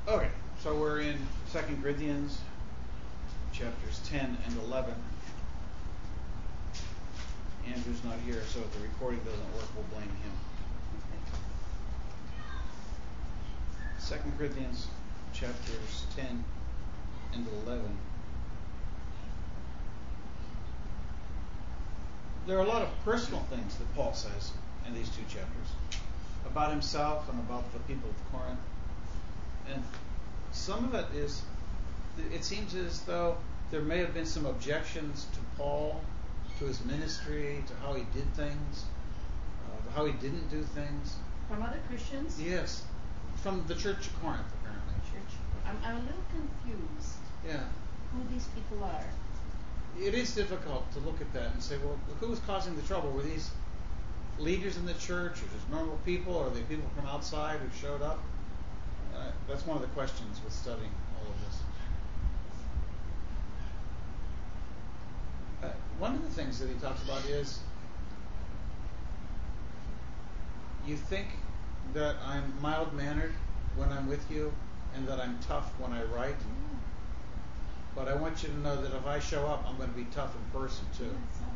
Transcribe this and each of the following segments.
Okay, so we're in 2 Corinthians chapters 10 and 11. Andrew's not here, so if the recording doesn't work, we'll blame him. 2 Corinthians chapters 10 and 11. There are a lot of personal things that Paul says in these two chapters about himself and about the people of Corinth. And some of it is, it seems as though there may have been some objections to Paul, to his ministry, to how he did things, to how he didn't do things. From other Christians? Yes, from the Church of Corinth, apparently. I'm a little confused. Yeah. Who these people are. It is difficult to look at that and say, well, who was causing the trouble? Were these leaders in the church, or just normal people, or are they people from outside who showed up? That's one of the questions with studying all of this. One of the things that he talks about is, you think that I'm mild-mannered when I'm with you and that I'm tough when I write. But I want you to know that if I show up, I'm going to be tough in person too.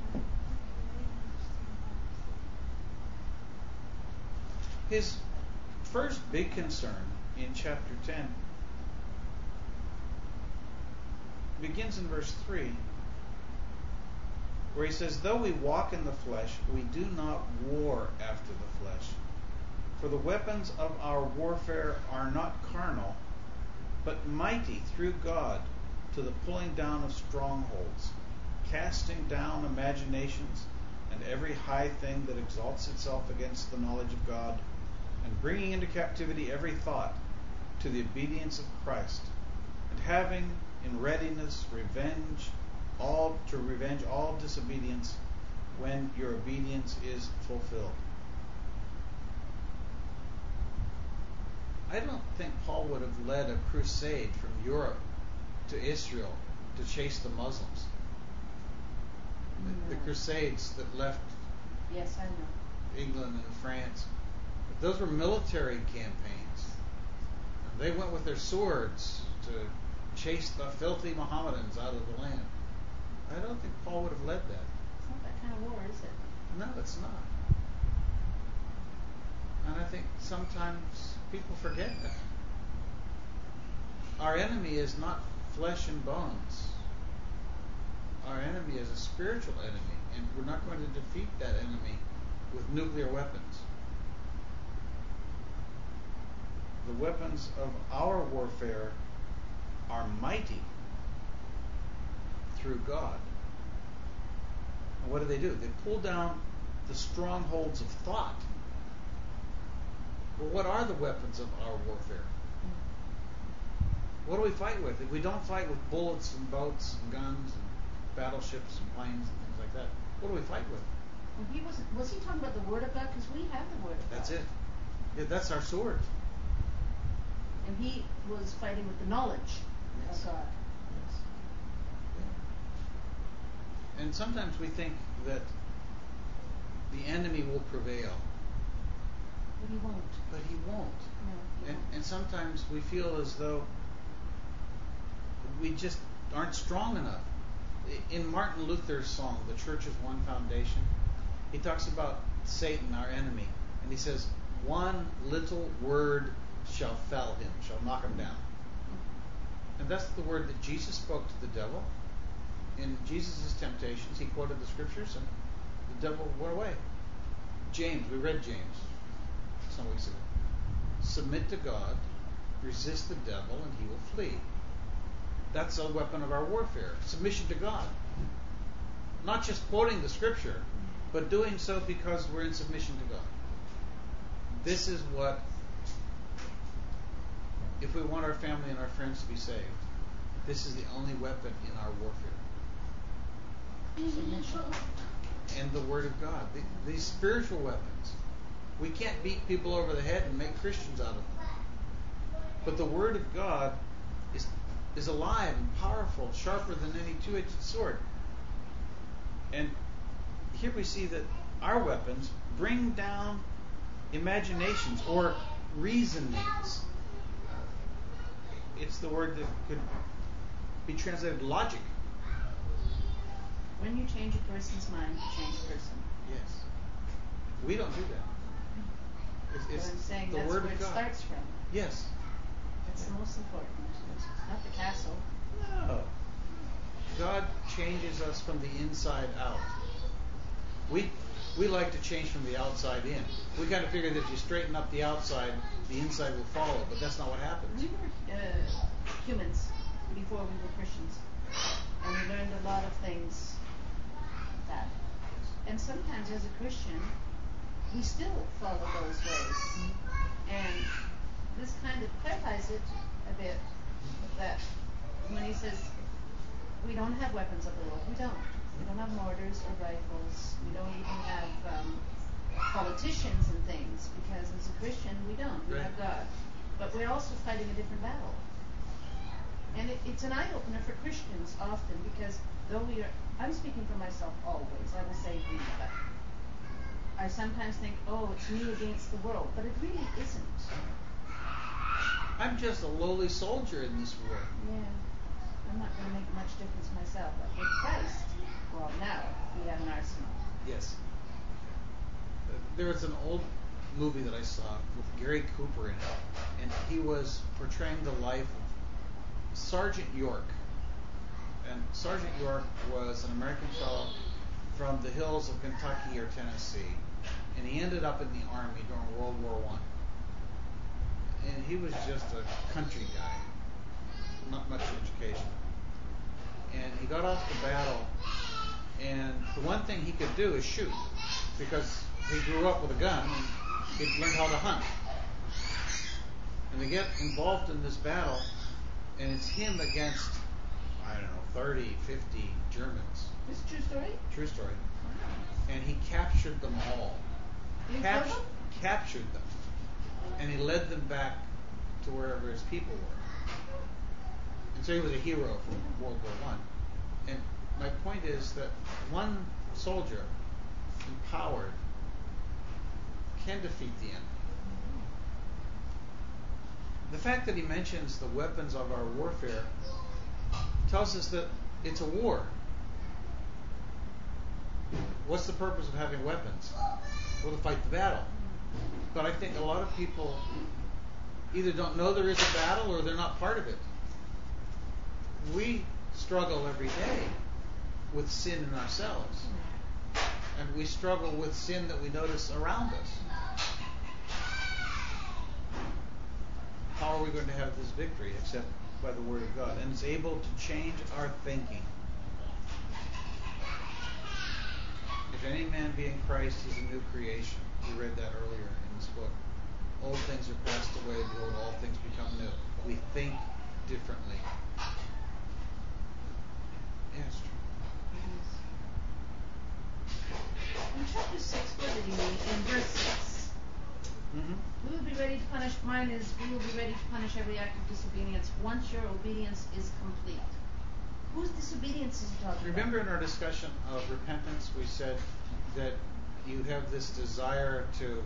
His first big concern in chapter 10 begins in verse 3, where he says, though we walk in the flesh, we do not war after the flesh. For the weapons of our warfare are not carnal, but mighty through God to the pulling down of strongholds, casting down imaginations and every high thing that exalts itself against the knowledge of God, and bringing into captivity every thought to the obedience of Christ, and having in readiness revenge all disobedience when your obedience is fulfilled. I don't think Paul would have led a crusade from Europe to Israel to chase the Muslims. The crusades that left England and France, those were military campaigns. They went with their swords to chase the filthy Mohammedans out of the land. I don't think Paul would have led that. It's not that kind of war, is it? No, it's not. And I think sometimes people forget that. Our enemy is not flesh and bones. Our enemy is a spiritual enemy, and we're not going to defeat that enemy with nuclear weapons. The weapons of our warfare are mighty through God. And what do? They pull down the strongholds of thought. Well, what are the weapons of our warfare? What do we fight with? If we don't fight with bullets and boats and guns and battleships and planes and things like that, what do we fight with? Well, was he talking about the Word of God? Because we have the Word of God. That's it. Yeah, that's our sword. And he was fighting with the knowledge of God. Yes. Yeah. And sometimes we think that the enemy will prevail. But he won't. But he won't. No, he won't. And sometimes we feel as though we just aren't strong enough. In Martin Luther's song, The Church is One Foundation, he talks about Satan, our enemy, and he says, one little word shall fell him, shall knock him down. And that's the word that Jesus spoke to the devil. In Jesus' temptations, he quoted the scriptures, and the devil went away. James, we read James some weeks ago. Submit to God, resist the devil, and he will flee. That's a weapon of our warfare. Submission to God. Not just quoting the scripture, but doing so because we're in submission to God. This is what, if we want our family and our friends to be saved, this is the only weapon in our warfare. Submission. And the Word of God. These spiritual weapons. We can't beat people over the head and make Christians out of them. But the Word of God is alive and powerful, sharper than any two-edged sword. And here we see that our weapons bring down imaginations or reasonings. It's the word that could be translated logic. When you change a person's mind, you change a person. Yes. We don't do that. It's But I'm saying the that's word where of it God. starts from. Yes. That's the most important. It's not the castle. No. God changes us from the inside out. We like to change from the outside in. We kind of figure that if you straighten up the outside, the inside will follow, but that's not what happens. We were humans before we were Christians, and we learned a lot of things that. And sometimes as a Christian, we still follow those ways. And this kind of clarifies it a bit, that when he says we don't have weapons of the world, we don't. We don't have mortars or rifles. We don't even have politicians and things, because as a Christian, we don't. We have God. But we're also fighting a different battle. And it's an eye-opener for Christians often, because though I'm speaking for myself always, I will say we, but I sometimes think, oh, it's me against the world, but it really isn't. I'm just a lowly soldier in this war. Yeah. I'm not going to make much difference myself, but with Christ, well, now we have an arsenal. Yes. There was an old movie that I saw with Gary Cooper in it, and he was portraying the life of Sergeant York. And Sergeant York was an American fellow from the hills of Kentucky or Tennessee, and he ended up in the Army during World War I. And he was just a country guy, not much education. And he got off the battle, and the one thing he could do is shoot, because he grew up with a gun and he'd learned how to hunt. And they get involved in this battle, and it's him against, I don't know, 30, 50 Germans. This is a true story? True story. Wow. And he captured them all. You killed them? Captured them. And he led them back to wherever his people were. And so he was a hero from World War I. And my point is that one soldier, empowered, can defeat the enemy. The fact that he mentions the weapons of our warfare tells us that it's a war. What's the purpose of having weapons? Well, to fight the battle. But I think a lot of people either don't know there is a battle or they're not part of it. We struggle every day with sin in ourselves. And we struggle with sin that we notice around us. How are we going to have this victory except by the Word of God? And it's able to change our thinking. If any man be in Christ, he's a new creation. We read that earlier in this book. Old things are passed away, behold, all things become new. We think differently. Yeah, it's true. In chapter 6, what did he mean? In verse 6. Mm-hmm. We will be ready to punish, mine is, we will be ready to punish every act of disobedience once your obedience is complete. Whose disobedience is he talking Remember about? in our discussion of repentance, we said that you have this desire to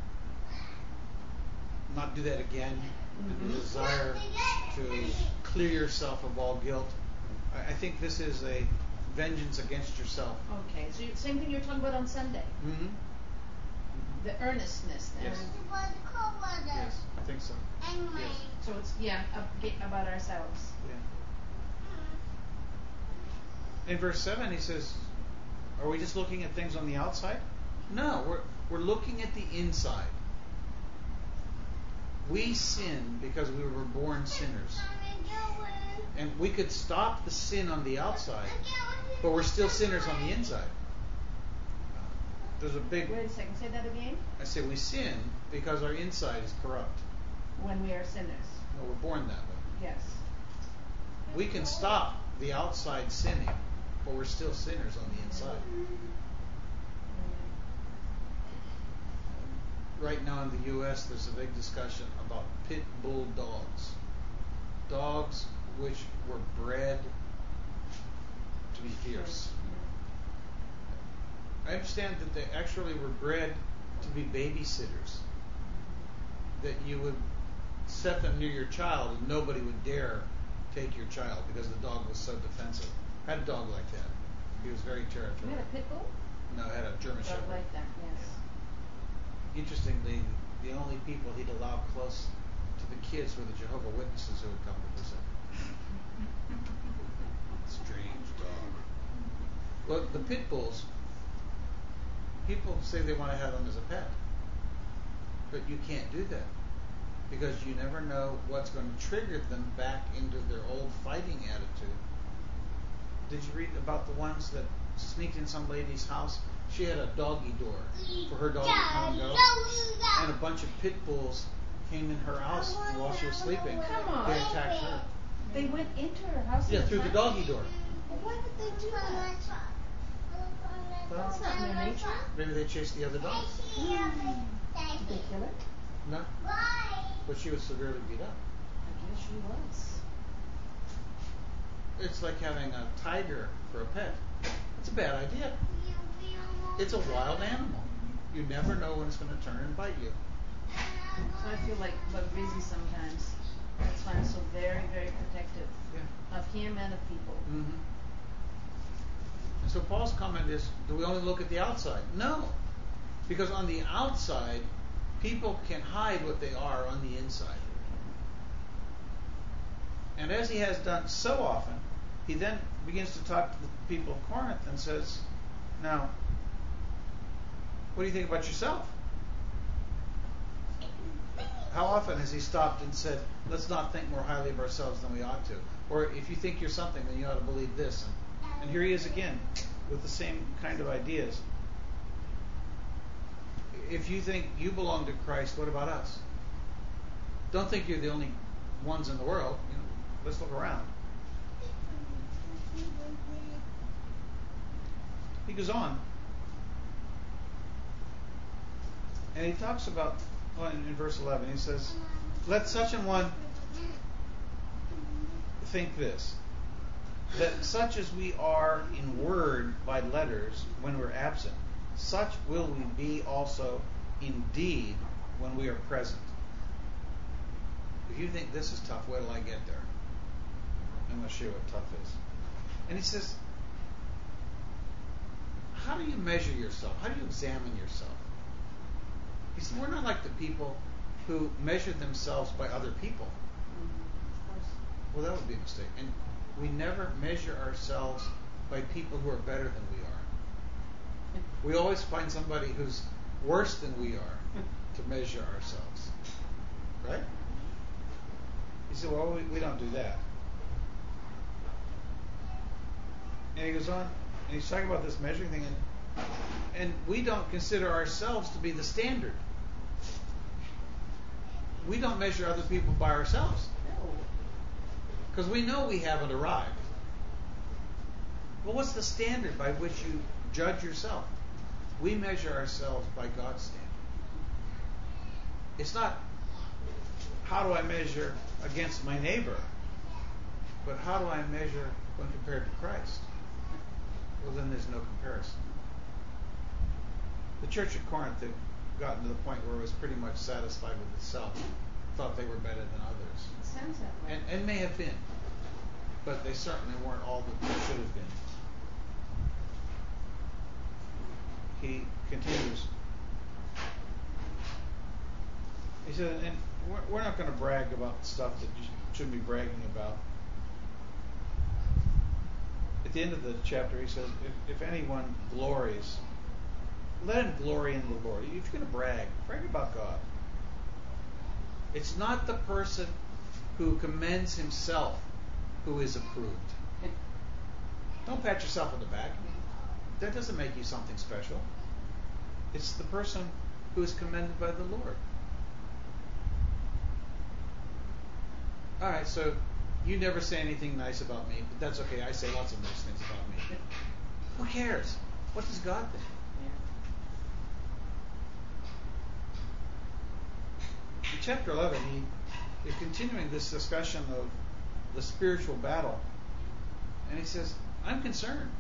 not do that again, and the desire to clear yourself of all guilt. I think this is a vengeance against yourself. Okay, so same thing you were talking about on Sunday. Mm-hmm. The earnestness. Yes. Yes, I think so. Yes. So it's, about ourselves. Yeah. In verse 7 he says, are we just looking at things on the outside? No, we're looking at the inside. We sin because we were born sinners. And we could stop the sin on the outside, but we're still sinners on the inside. There's a big... Wait a second, say that again? I say we sin because our inside is corrupt. When we are sinners. No, we're born that way. Yes. We can stop the outside sinning, but we're still sinners on the inside. Right now in the U.S., there's a big discussion about pit bull dogs. Dogs which were bred to be fierce. I understand that they actually were bred to be babysitters. That you would set them near your child and nobody would dare take your child because the dog was so defensive. I had a dog like that. He was very You territorial. had a pit bull? No, I had a German Dog Shepherd. like that, yes. Interestingly, the only people he'd allow close to the kids were the Jehovah's Witnesses who would come to visit. Strange dog. Well, the pit bulls, people say they want to have them as a pet. But you can't do that. Because you never know what's going to trigger them back into their old fighting attitude. Did you read about the ones that sneaked in some lady's house? She had a doggy door for her dog to come and go. And a bunch of pit bulls came in her house while she was sleeping. Come on. They attacked her. They went into her house? Yeah, and through the attacked doggy her? door. Well, why would they do that? That's not in their nature. Maybe they chased the other dogs. Did they kill her? No. But she was severely beat up. I guess she was. It's like having a tiger for a pet. It's a bad idea. It's a wild animal. You never know when it's going to turn and bite you. So I feel like busy sometimes. That's why I'm so very, very protective Yeah. of him and of people. Mm-hmm. And so Paul's comment is, do we only look at the outside? No. Because on the outside, people can hide what they are on the inside. And as he has done so often, he then begins to talk to the people of Corinth and says, now, what do you think about yourself? How often has he stopped and said, let's not think more highly of ourselves than we ought to? Or if you think you're something, then you ought to believe this. And here he is again with the same kind of ideas. If you think you belong to Christ, what about us? Don't think you're the only ones in the world. You know, let's look around. He goes on. And he talks about, in verse 11, he says, let such an one think this, that such as we are in word by letters when we're absent, such will we be also in deed when we are present. If you think this is tough, wait till I get there. I'm going to show you what tough is. And he says, how do you measure yourself? How do you examine yourself? He said, we're not like the people who measure themselves by other people. Well, that would be a mistake. And we never measure ourselves by people who are better than we are. We always find somebody who's worse than we are to measure ourselves. Right? He said, well, we don't do that. And he goes on, and he's talking about this measuring thing, and we don't consider ourselves to be the standard. We don't measure other people by ourselves. Because we know we haven't arrived. Well, what's the standard by which you judge yourself? We measure ourselves by God's standard. It's not, how do I measure against my neighbor? But how do I measure when compared to Christ? Well, then there's no comparison. The church at Corinth had gotten to the point where it was pretty much satisfied with itself, thought they were better than others. It sounds that way. And may have been, but they certainly weren't all that they should have been. He continues. He said, and we're not going to brag about stuff that you shouldn't be bragging about. At the end of the chapter, he says, if anyone glories, let him glory in the Lord. If you're going to brag about God. It's not the person who commends himself who is approved. Don't pat yourself on the back. That doesn't make you something special. It's the person who is commended by the Lord. All right, so you never say anything nice about me, but that's okay. I say lots of nice things about me. Who cares? What does God think? In chapter 11, he is continuing this discussion of the spiritual battle. And he says, I'm concerned.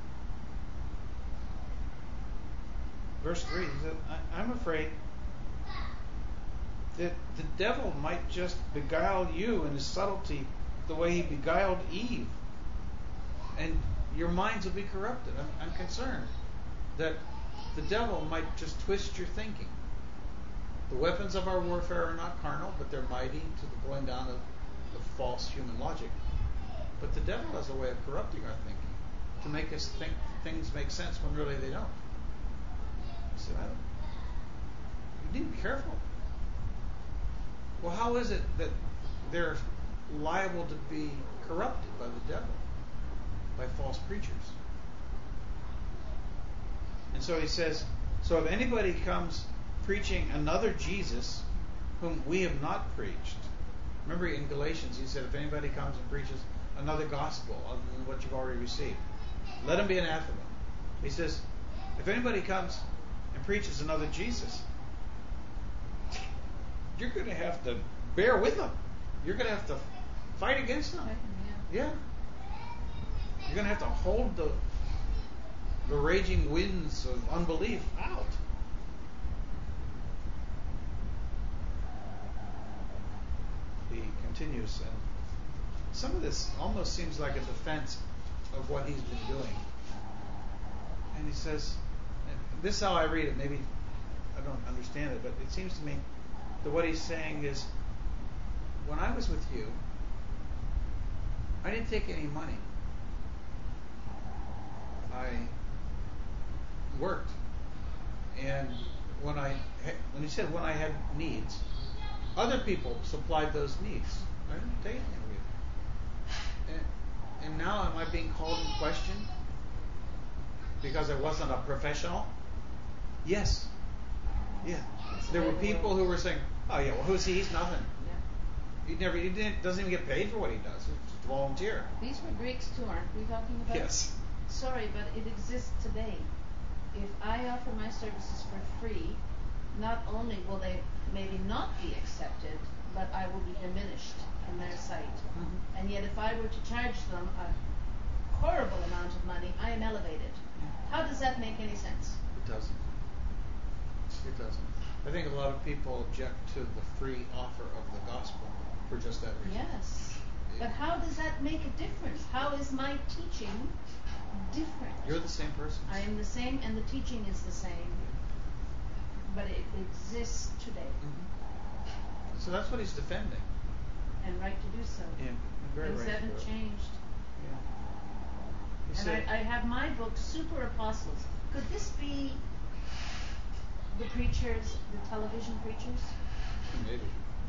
Verse 3, he said, I'm afraid that the devil might just beguile you in his subtlety the way he beguiled Eve. And your minds will be corrupted. I'm concerned that the devil might just twist your thinking. The weapons of our warfare are not carnal, but they're mighty to the pulling down of false human logic. But the devil has a way of corrupting our thinking to make us think things make sense when really they don't. So you need to be careful. Well, how is it that they're liable to be corrupted by the devil, by false preachers? And so he says, so if anybody comes preaching another Jesus whom we have not preached. Remember in Galatians he said, if anybody comes and preaches another gospel other than what you've already received, let him be anathema. He says, if anybody comes and preaches another Jesus, you're going to have to bear with them. You're going to have to fight against them. Yeah. You're going to have to hold the raging winds of unbelief out. He continues, and some of this almost seems like a defense of what he's been doing. And he says, and this is how I read it, maybe I don't understand it, but it seems to me that what he's saying is, when I was with you, I didn't take any money. I worked. And when he said when I had needs, other people supplied those needs. I didn't take anything of you. And now am I being called in question because I wasn't a professional? Yes. Yeah. There were people who were saying, oh yeah, well who's he? He's nothing. Doesn't even get paid for what he does. He's just a volunteer. These were Greeks too, aren't we talking about? Yes. Sorry, but it exists today. If I offer my services for free, not only will they maybe not be accepted, but I will be diminished in their sight. Mm-hmm. And yet if I were to charge them a horrible amount of money, I am elevated. How does that make any sense? It doesn't. It doesn't. I think a lot of people object to the free offer of the gospel for just that reason. Yes. But how does that make a difference? How is my teaching different? You're the same person. I am the same, and the teaching is the same. But it exists today. Mm-hmm. So that's what he's defending. And right to do so. Yeah, very Things right. haven't changed. Yeah. And I have my book, Super Apostles. Could this be the preachers, the television preachers? Maybe.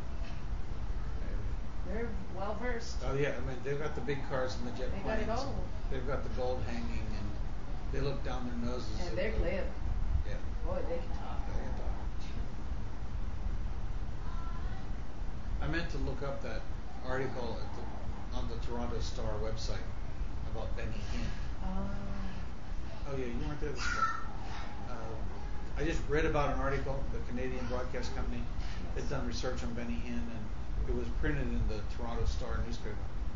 They're well versed. Oh yeah, I mean they've got the big cars and the jet planes. They got it all. They've got the gold hanging, and they look down their noses. And they're glib. Yeah. Boy, they can talk. They can talk. I meant to look up that article on the Toronto Star website about Benny Hinn. Oh yeah, you weren't there this morning. I just read about an article. The Canadian Broadcast Company had done research on Benny Hinn, and it was printed in the Toronto Star newspaper.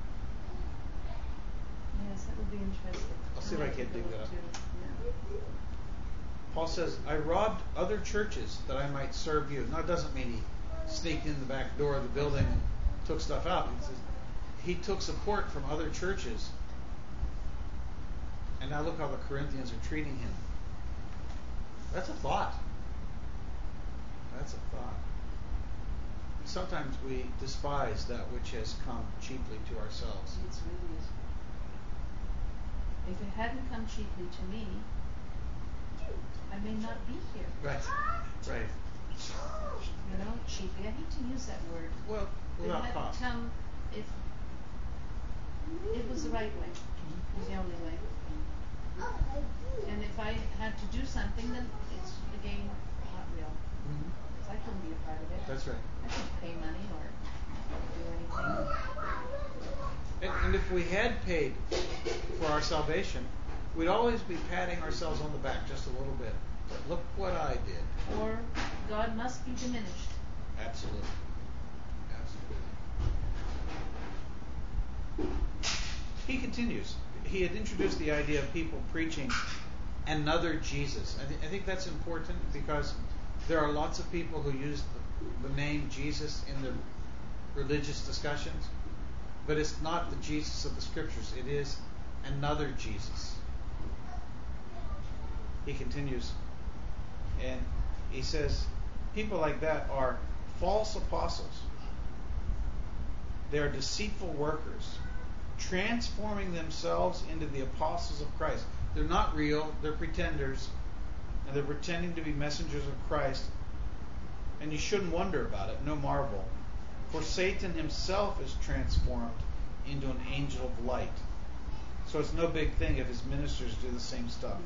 Yes, that would be interesting. I'll see if I can dig that up. Yeah. Paul says, I robbed other churches that I might serve you. Now, it doesn't mean he sneaked in the back door of the building and took stuff out. He says he took support from other churches. And now look how the Corinthians are treating him. That's a thought. That's a thought. Sometimes we despise that which has come cheaply to ourselves. It's really is. If it hadn't come cheaply to me, I may not be here. Right. Right. You know, cheaply. I hate to use that word. Well, without it hadn't cost. come if it was the right way. It was the only way. And if I had to do something, then it's again not real. Mm-hmm. Because I couldn't be a part of it. That's right. I couldn't pay money or do anything. And if we had paid for our salvation, we'd always be patting ourselves on the back just a little bit. But look what I did. Or God must be diminished. Absolutely. Absolutely. He continues. He had introduced the idea of people preaching another Jesus. I think that's important because there are lots of people who use the name Jesus in their religious discussions. But it's not the Jesus of the Scriptures. It is another Jesus. He continues, and he says, people like that are false apostles. They are deceitful workers, transforming themselves into the apostles of Christ. They're not real, they're pretenders, and they're pretending to be messengers of Christ. And you shouldn't wonder about it, no marvel. For Satan himself is transformed into an angel of light. So it's no big thing if his ministers do the same stuff.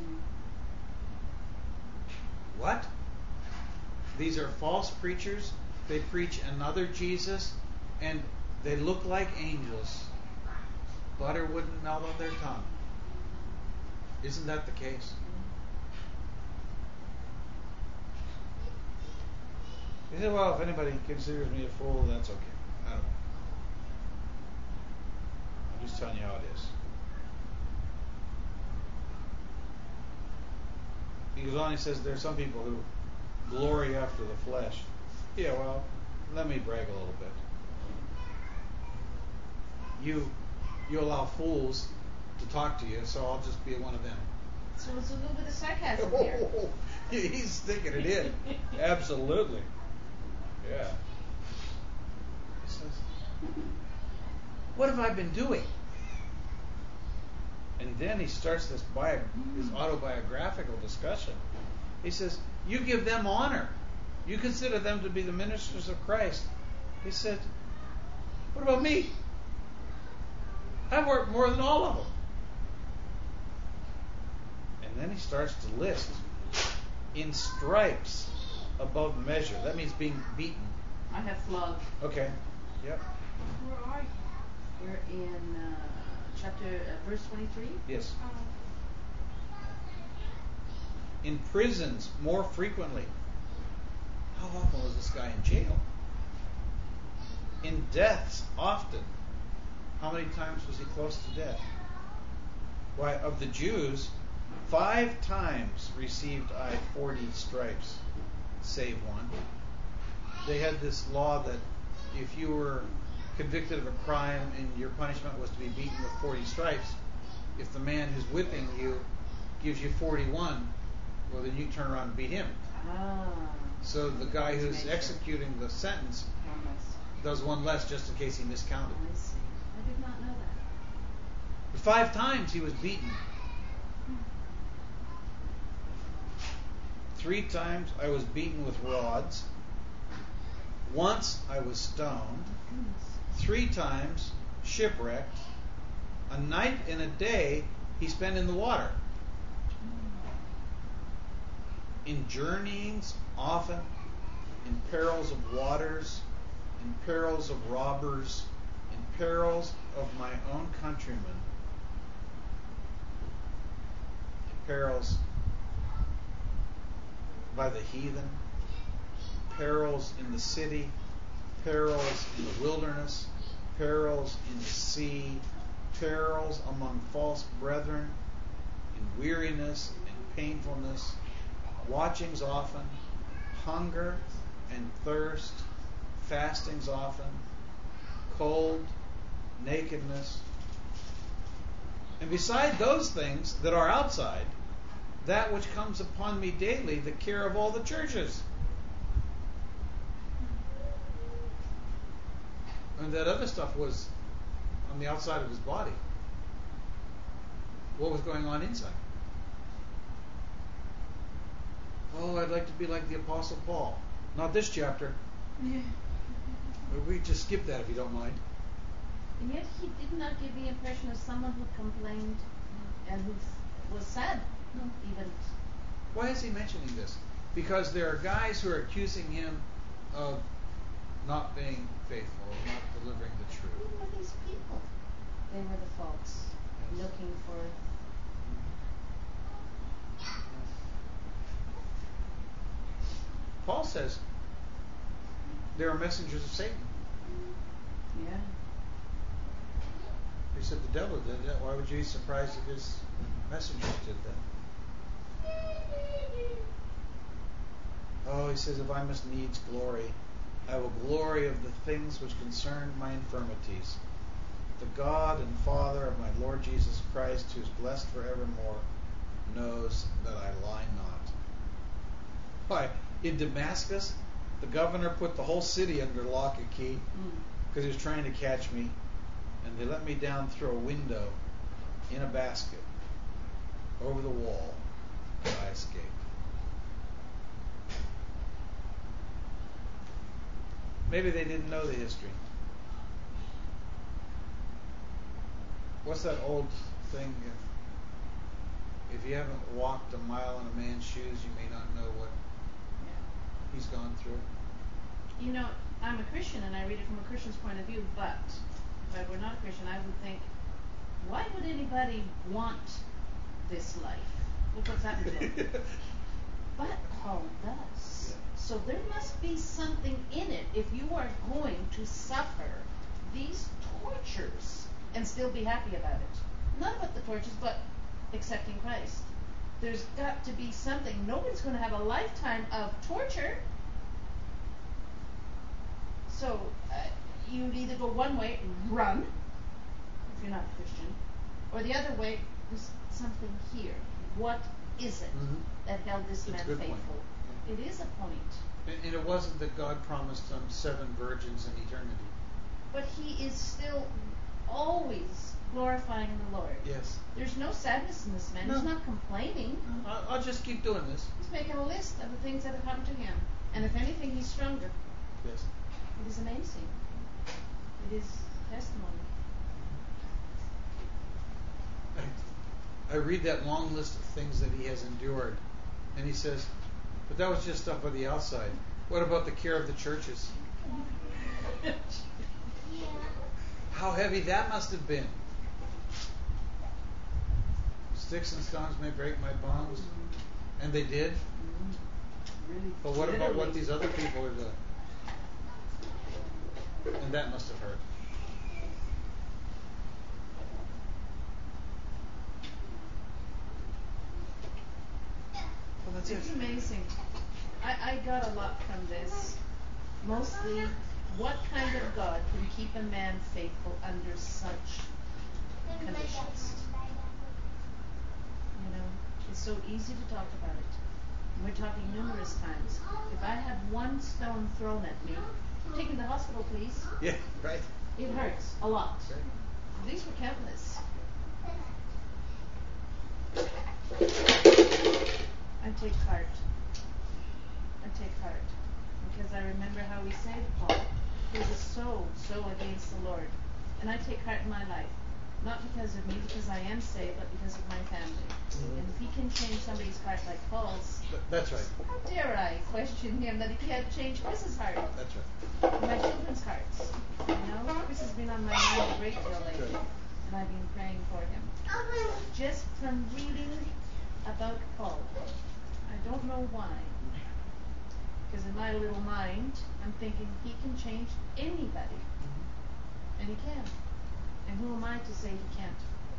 What? These are false preachers. They preach another Jesus, and they look like angels. Butter wouldn't melt on their tongue. Isn't that the case? You say, well, if anybody considers me a fool, that's okay. I don't know. I'm just telling you how it is. He goes on, he says, there are some people who glory after the flesh. Yeah, well, let me brag a little bit. You allow fools to talk to you, so I'll just be one of them. So it's a little bit of sarcasm here. He's sticking it in. Absolutely. Yeah. He says, what have I been doing? And then he starts this autobiographical discussion. He says, you give them honor. You consider them to be the ministers of Christ. He said, what about me? I've worked more than all of them. And then he starts to list in stripes above measure. That means being beaten. I have flogged. Okay. Yep. Where are you? We're in verse 23. Yes. In prisons more frequently. How often was this guy in jail? In deaths often. How many times was he close to death? Why, of the Jews, 5 times received I 40 stripes, save one. They had this law that if you were convicted of a crime and your punishment was to be beaten with 40 stripes, if the man who's whipping you gives you 41, well, then you turn around and beat him. So the guy who's executing the sentence does one less just in case he miscounted. I see. I did not know that. But 5 times he was beaten. 3 times I was beaten with rods. Once I was stoned. 3 times shipwrecked. A night and a day he spent in the water. In journeyings often, in perils of waters, in perils of robbers, in perils of my own countrymen, in perils by the heathen, perils in the city, perils in the wilderness, perils in the sea, perils among false brethren, in weariness and painfulness, watchings often, hunger and thirst, fastings often, cold, nakedness. And beside those things that are outside, that which comes upon me daily, the care of all the churches. And that other stuff was on the outside of his body. What was going on inside? Oh, I'd like to be like the Apostle Paul. Not this chapter. Yeah. We just skip that if you don't mind. And yet he did not give the impression of someone who complained and who was sad. No. Even. Why is he mentioning this? Because there are guys who are accusing him of not being faithful, not delivering the truth. Who were these people? They were the folks looking for. Paul says there are messengers of Satan. Yeah. He said the devil did that. Why would you be surprised if his messengers did that? Oh, he says, if I must needs glory, I will glory of the things which concern my infirmities. the God and Father of my Lord Jesus Christ, who is blessed forevermore, knows that I lie not. Why? In Damascus, the governor put the whole city under lock and key because he was trying to catch me, and they let me down through a window in a basket over the wall, and I escaped. Maybe they didn't know the history. What's that old thing? If you haven't walked a mile in a man's shoes, you may not know what he's gone through. You know, I'm a Christian and I read it from a Christian's point of view, but if I were not a Christian, I would think, why would anybody want this life? Look what's happened to him. But Paul does. So there must be something in it if you are going to suffer these tortures and still be happy about it. Not about the tortures, but accepting Christ. There's got to be something. Nobody's going to have a lifetime of torture. So you either go one way, run, if you're not a Christian, or the other way, there's something here. What is it that held this man faithful? It is a point. And it wasn't that God promised them 7 virgins in eternity. But he is still always glorifying the Lord. Yes. There's no sadness in this man. No. He's not complaining. No, I'll just keep doing this. He's making a list of the things that have happened to him. And if anything, he's stronger. Yes. It is amazing. It is testimony. I read that long list of things that he has endured, and he says, but that was just stuff on the outside. What about the care of the churches? How heavy that must have been. Sticks and stones may break my bones. And they did. Really, but what about what these other people are doing? And that must have hurt. Well, that's it's it. amazing. I got a lot from this. Mostly, what kind of God can keep a man faithful under such conditions? You know, it's so easy to talk about it. We're talking numerous times. If I have one stone thrown at me, take me to the hospital, please. Yeah, right. It hurts a lot. Right. These were countless. I take heart. Because I remember how he saved Paul, who was so against the Lord. And I take heart in my life. Not because of me, because I am saved, but because of my family. And if he can change somebody's heart like Paul's, That's right. how dare I question him that if he had changed Chris's heart, That's right. and my children's hearts. You know, Chris has been on my mind a great deal lately, and I've been praying for him. Just from reading about Paul, I don't know why, because in my little mind, I'm thinking he can change anybody, and he can. And who am I to say he can't?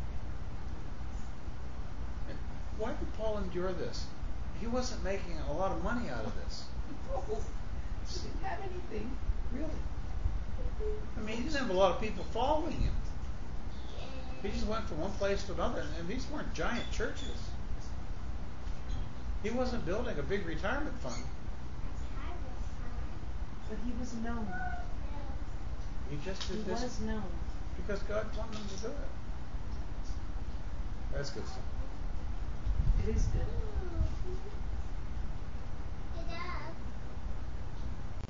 Why did Paul endure this? He wasn't making a lot of money out of this. He didn't have anything. Really? I mean, he didn't have a lot of people following him. He just went from one place to another, and these weren't giant churches. He wasn't building a big retirement fund. But he was known. He just did He this was known. because God wanted him to do it. That's good stuff. It is good.